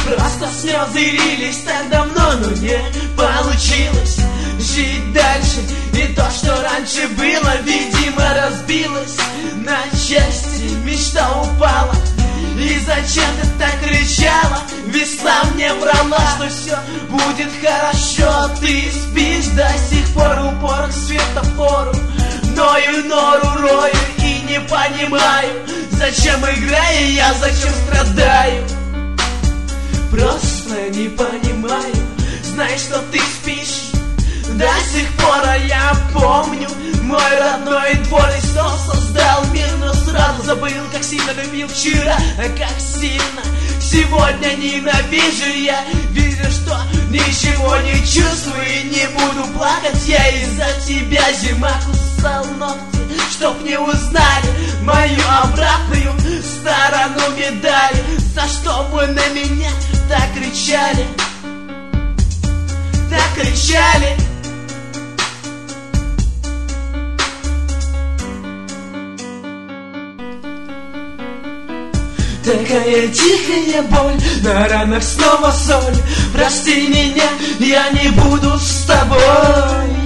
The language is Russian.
Просто слезы лились так давно, но не получилось жить дальше. И то, что раньше было, видимо, разбилось на части. Мечта упала. И зачем ты так кричала? Весна мне врала, что все будет хорошо. Ты спишь до сих пор, упор к светофору. Ною нору рою и не понимаю, зачем играю я, зачем страдаю. Просто не понимаю. Знаешь, что ты спишь до сих пор, а я помню мой родной двор. И снова создал мир, но сразу забыл, как сильно любил вчера, а как сильно сегодня ненавижу я. Вижу, что ничего не чувствую и не буду плакать я из-за тебя. Зима кусал ногти, чтоб не узнали мою обратную сторону медали. За что вы на меня так кричали, так кричали? Такая тихая боль, на ранах снова соль. Прости меня, я не буду с тобой.